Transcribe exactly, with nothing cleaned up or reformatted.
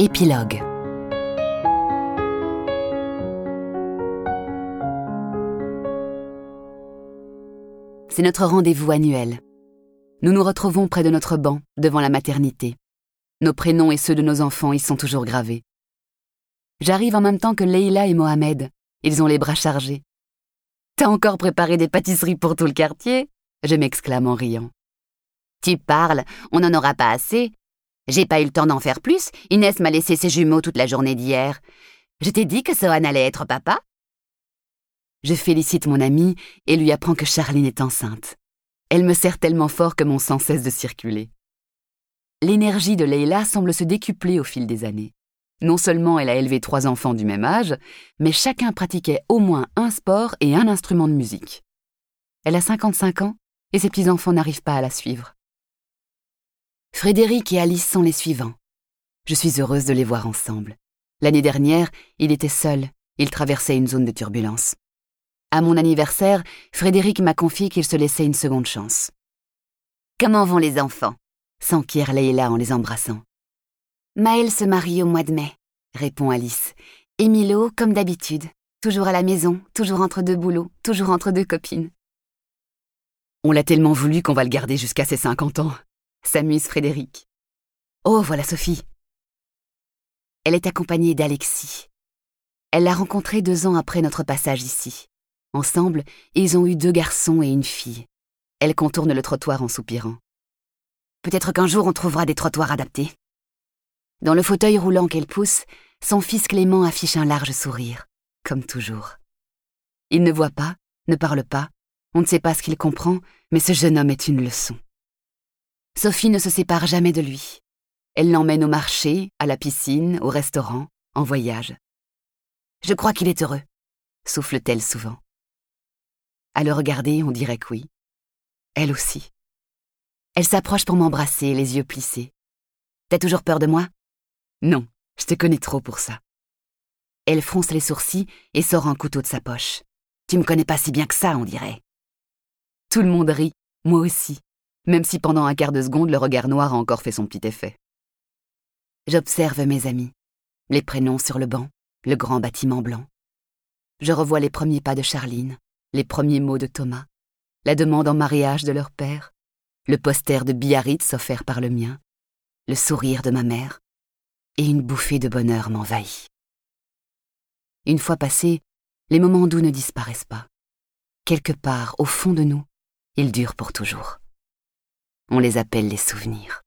Épilogue. C'est notre rendez-vous annuel. Nous nous retrouvons près de notre banc, devant la maternité. Nos prénoms et ceux de nos enfants y sont toujours gravés. J'arrive en même temps que Leïla et Mohamed. Ils ont les bras chargés. « T'as encore préparé des pâtisseries pour tout le quartier ?» je m'exclame en riant. « Tu parles, on n'en aura pas assez. J'ai pas eu le temps d'en faire plus. Inès m'a laissé ses jumeaux toute la journée d'hier. Je t'ai dit que Sohan allait être papa ?» Je félicite mon amie et lui apprends que Charline est enceinte. Elle me serre tellement fort que mon sang cesse de circuler. L'énergie de Leïla semble se décupler au fil des années. Non seulement elle a élevé trois enfants du même âge, mais chacun pratiquait au moins un sport et un instrument de musique. Elle a cinquante-cinq ans et ses petits-enfants n'arrivent pas à la suivre. Frédéric et Alice sont les suivants. Je suis heureuse de les voir ensemble. L'année dernière, il était seul. Il traversait une zone de turbulence. À mon anniversaire, Frédéric m'a confié qu'il se laissait une seconde chance. « Comment vont les enfants ?» s'enquiert Leïla en les embrassant. « Maël se marie au mois de mai », répond Alice. « Et Milo, comme d'habitude, toujours à la maison, toujours entre deux boulots, toujours entre deux copines. » « On l'a tellement voulu qu'on va le garder jusqu'à ses cinquante ans », s'amuse Frédéric. « Oh, voilà Sophie !» Elle est accompagnée d'Alexis. Elle l'a rencontré deux ans après notre passage ici. Ensemble, ils ont eu deux garçons et une fille. Elle contourne le trottoir en soupirant. Peut-être qu'un jour on trouvera des trottoirs adaptés. Dans le fauteuil roulant qu'elle pousse, son fils Clément affiche un large sourire, comme toujours. Il ne voit pas, ne parle pas, on ne sait pas ce qu'il comprend, mais ce jeune homme est une leçon. Sophie ne se sépare jamais de lui. Elle l'emmène au marché, à la piscine, au restaurant, en voyage. « Je crois qu'il est heureux », souffle-t-elle souvent. À le regarder, on dirait que oui. Elle aussi. Elle s'approche pour m'embrasser, les yeux plissés. « T'as toujours peur de moi ?»« Non, je te connais trop pour ça. » Elle fronce les sourcils et sort un couteau de sa poche. « Tu me connais pas si bien que ça, on dirait. » Tout le monde rit, moi aussi, même si pendant un quart de seconde, le regard noir a encore fait son petit effet. J'observe mes amis, les prénoms sur le banc, le grand bâtiment blanc. Je revois les premiers pas de Charline, les premiers mots de Thomas, la demande en mariage de leur père, le poster de Biarritz offert par le mien, le sourire de ma mère, et une bouffée de bonheur m'envahit. Une fois passés, les moments doux ne disparaissent pas. Quelque part, au fond de nous, ils durent pour toujours. On les appelle les souvenirs.